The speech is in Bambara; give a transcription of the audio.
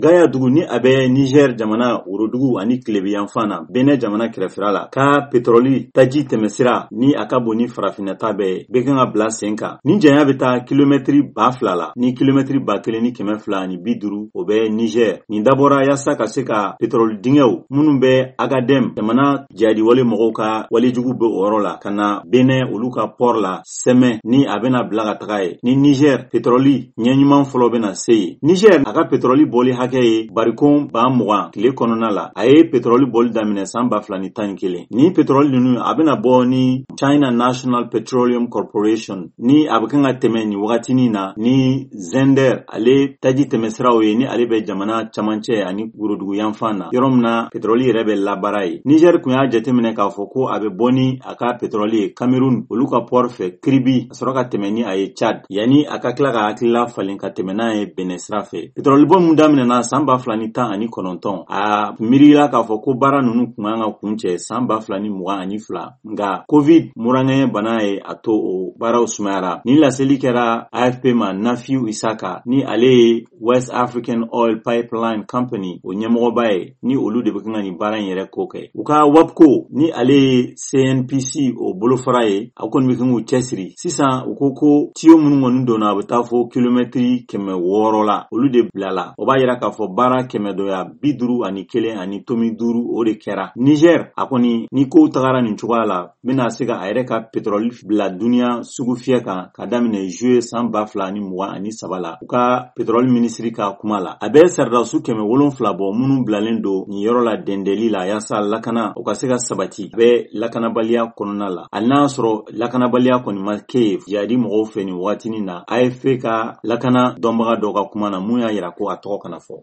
Gaya dugu ni abe Niger jamana Worodugu ani Kilebiyan fana Benin jamana kɛrɛfɛla la ka petroli taji tɛmɛsira ni a ka bon ni farafinata bɛɛ bɛ kan ka bila sen kan. Ni janya bɛ taa kilomɛtiri 2,000 la ni kilomɛtiri 1,250 o bɛ Niger. Nin dabɔra yasa ka se ka petroli dingɛw minnu bɛ Agadem jamana jadiwale mɔgɔw ka walejugu bɛ o yɔrɔ la ka na Benin olu ka port la sɛmɛ ni a bɛna bila ka taga ye. Ni Niger petroli ɲɛɲuman fɔlɔ bɛna se yen. Niger a ka petroli bɔli hakɛ ye barikon 20,000 tile kɔnɔna la. A ye petroli bɔli daminɛ san 2011. Ni petroli ninnu a bɛna bɔ ni China National Petroleum Corporation ni a bɛ kan ka tɛmɛ ni wagatinin na ni Zender ale taji tɛmɛsiraw ye ni ale bɛ jamana camancɛ ani Worodugu yanfan na yɔrɔ min na petroli yɛrɛ bɛ labaara ye. Niger kun y'a jateminɛ k'a fɔ ko a bɛ bɔ ni a ka petroli ye Cameroun olu ka port fɛ Kribi ka sɔrɔ ka tɛmɛ ni a ye Chad yanni a ka tila ka hakilila falen ka tɛmɛ n'a ye Benin sira fɛ. Petroli bɔ mun daminɛna san 2019 a miirila k'a fɔ ko baara ninnu kun kan ka kuncɛ san 2022 nka Covid murankɛɲɛ bana ye a to o baaraw sumayara. Ni laseli kɛra AFP ma Nafiu Isaka ni ale ye West African Oil Pipeline Company o ɲɛmɔgɔba ye ni olu de bɛ kan ka nin baara in yɛrɛ ko kɛ. U ka WAPCO ni ale ye CNPC o bolofara ye a kɔni bɛ kan k'u cɛsiri. Sisan u ko tiyo minnu kɔni donna a bɛ taa fo kilomɛtiri 600 la olu de bilala. O b'a yira k'a fɔ baara 151 ani tomi 5 o de kɛra. Niger a kɔni ni kow tagara nin cogoya la bɛna se ka a yɛrɛ ka petroli bila duniya sugu fiyɛ kan ka daminɛ juillet san 2023 la. U ka petroli minisiri ka kuma la. A bɛ saridasu 700 bɔ minnu bilalen don nin yɔrɔ la dendeli la yasa lakana o ka se ka sabati. A bɛ lakanabaliya kɔnɔna la. Hali n'a sɔrɔ lakanabaliya kɔni ma kɛ jadi mɔgɔw fɛ nin wagatinin na AFP ka lakana dɔnbaga dɔ ka kuma na mun y'a yira ko a tɔgɔ kana fɔ.